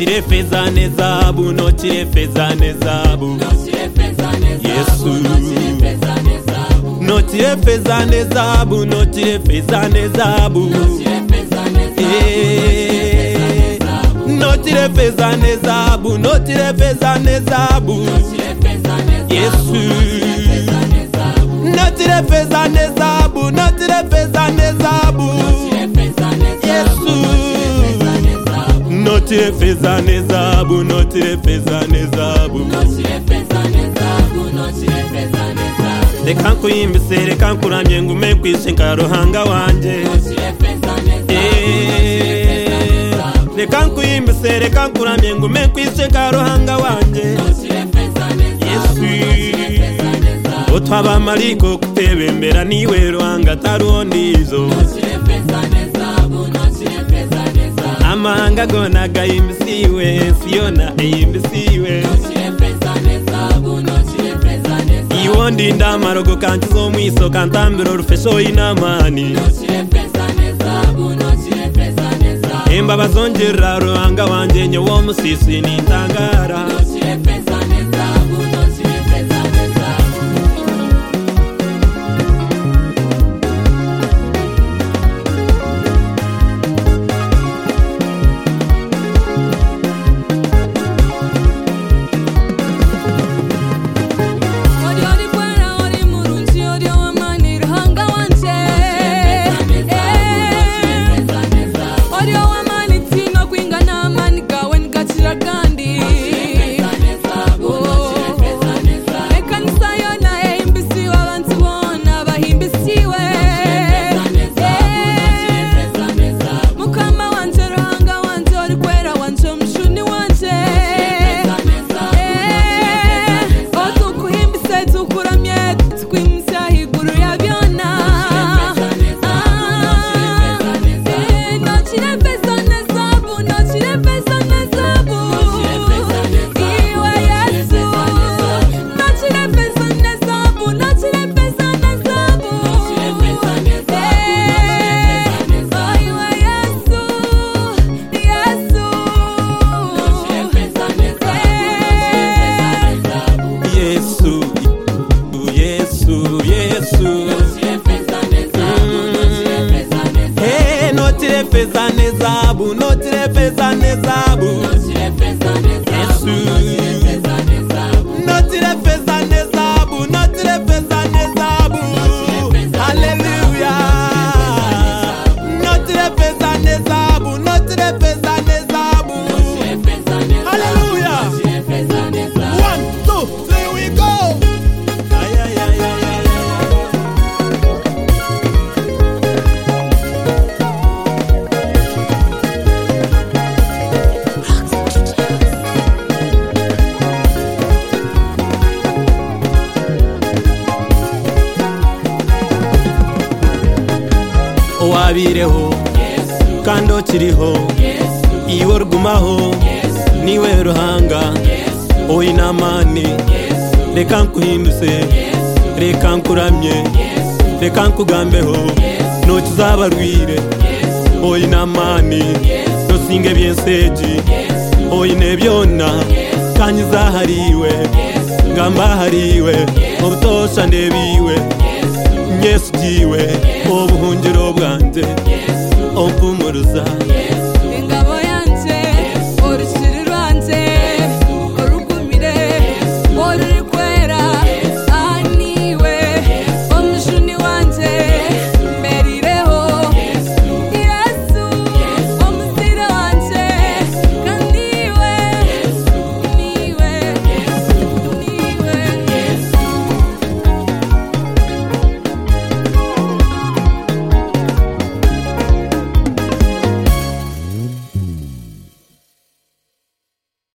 notire feza nezabu, notire feza nezabu. Yesu notire feza nezabu, notire feza nezabu. Notire feza nezabu, notire feza nezabu. Yesu notire feza nezabu, notire feza nezabu. Yesu notire feza nezabu, notire feza nezabu. Reka nkuyimbise, reka nkuramye ngume kwishinga ruhanga wanje. Reka nkuyimbise, reka nkuramye ngume kwishinga ruhanga wanje. Yesu otwaba mariko kutebembera niwe ruhanga taruondizo. Amanga gona gayimbisiwe, siona eyimbisiwe. Iwondi ndamarogo kanchizo mwiso kantambiro rufesho inamani. Emba bazonjera ruhanga wanje nyowo musisi nintangara. Notire feza nezabu, notire feza nezabu. Yesu notire feza nezabu, notire feza nezabu. Hallelujah. Notire feza nezabu, notire feza nezabu. Hallelujah. 1, 2, 3 we go. Wabireho kando kiriho iwo rugumaho niwe ruhanga oyinamani. Reka nkuhinduse, reka nkuramye, reka nkugambeho nokizabarwire oyinamani. Nosinge byenseji oyine byona kanyizahariwe ngambahariwe obutosha ndebiwe. Yesu jiwe obuhungiro bwanje ompumuruza.